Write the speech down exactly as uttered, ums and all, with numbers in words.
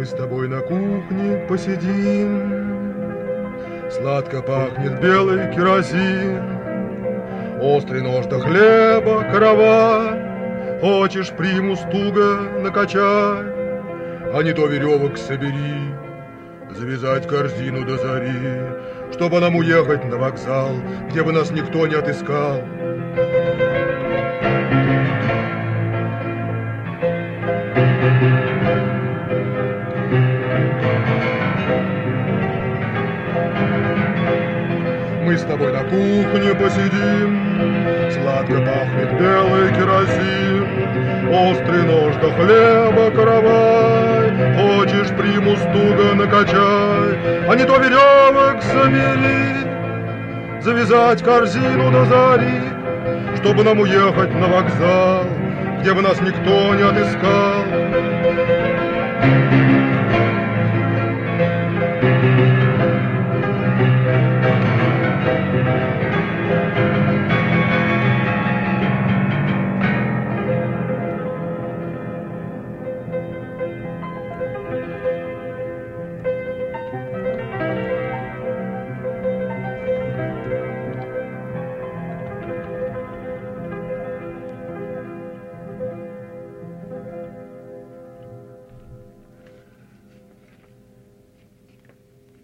с тобой на кухне посидим. Сладко пахнет белый керосин, острый нож до хлеба, каравай. Хочешь примус туго накачай, а не то веревок собери, завязать корзину до зари, чтобы нам уехать на вокзал, где бы нас никто не отыскал. Мы с тобой на кухне посидим, сладко пахнет белый керосин, острый нож до хлеба каравай. Хочешь примус туго накачай, а не то веревок собери, завязать корзину до зари, чтобы нам уехать на вокзал, где бы нас никто не отыскал.